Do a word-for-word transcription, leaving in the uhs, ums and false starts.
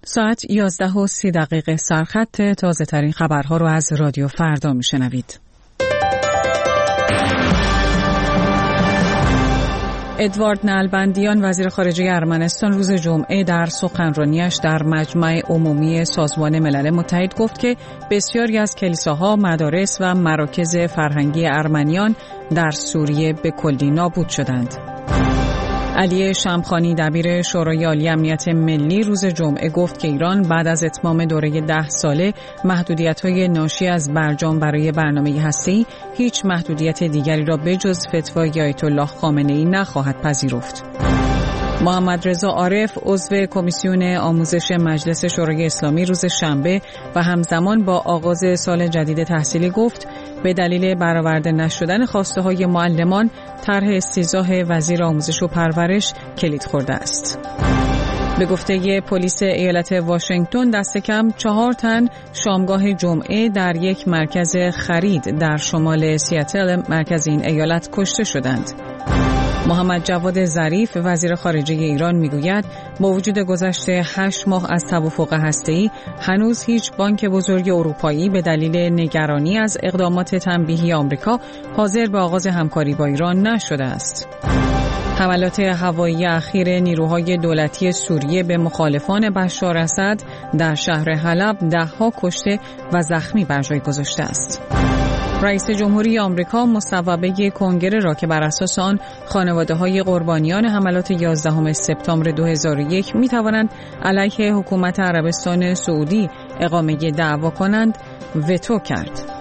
ساعت یازده و سی دقیقه سرخط. تازه ترین خبرها رو از رادیو فردا میشنوید. ادوارد نلبندیان وزیر خارجه ارمنستان روز جمعه در سخنرانیش در مجمع عمومی سازمان ملل متحد گفت که بسیاری از کلیساها، مدارس و مراکز فرهنگی ارمنیان در سوریه به کلی نابود شدند. علی شمخانی دبیر شورای عالی امنیت ملی روز جمعه گفت که ایران بعد از اتمام دوره ده ساله محدودیت‌های ناشی از برجام برای برنامه هسته‌ای هیچ محدودیت دیگری را بجز فتوای آیت الله خامنه‌ای نخواهد پذیرفت. محمد رضا عارف عضو کمیسیون آموزش مجلس شورای اسلامی روز شنبه و همزمان با آغاز سال جدید تحصیلی گفت به دلیل برآورده نشدن خواسته‌های معلمان طرح استیضاح وزیر آموزش و پرورش کلید خورده است. به گفته پلیس ایالت واشنگتن دست کم چهار تن شامگاه جمعه در یک مرکز خرید در شمال سیاتل مرکز این ایالت کشته شدند. محمد جواد ظریف وزیر خارجه ایران میگوید با وجود گذشت هشت ماه از توافق هسته‌ای هنوز هیچ بانک بزرگ اروپایی به دلیل نگرانی از اقدامات تنبیهی آمریکا حاضر به آغاز همکاری با ایران نشده است. حملات هوایی اخیر نیروهای دولتی سوریه به مخالفان بشار اسد در شهر حلب ده‌ها کشته و زخمی بر جای گذاشته است. رئیس جمهوری آمریکا مصوبه کنگره را که بر اساس آن خانواده‌های قربانیان حملات یازدهم سپتامبر دو هزار و یک می‌توانند علیه حکومت عربستان سعودی اقامه دعوا کنند وتو کرد.